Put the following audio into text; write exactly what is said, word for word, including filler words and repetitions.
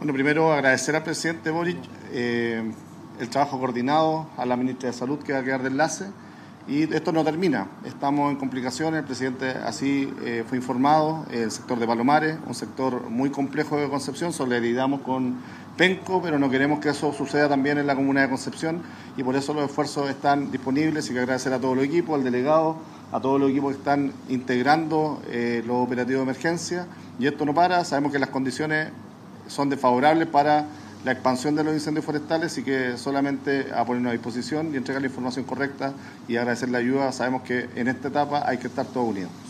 Bueno, primero agradecer al presidente Boric eh, el trabajo coordinado, a la ministra de Salud que va a quedar de enlace, y esto no termina, estamos en complicaciones, el presidente así eh, fue informado, el sector de Palomares, un sector muy complejo de Concepción, solidarizamos con Penco, pero no queremos que eso suceda también en la comuna de Concepción, y por eso los esfuerzos están disponibles, y que agradecer a todos los equipos, al delegado, a todos los equipos que están integrando eh, los operativos de emergencia, y esto no para, sabemos que las condiciones son desfavorables para la expansión de los incendios forestales, y que solamente a ponernos a disposición y entregar la información correcta y agradecer la ayuda. Sabemos que en esta etapa hay que estar todos unidos.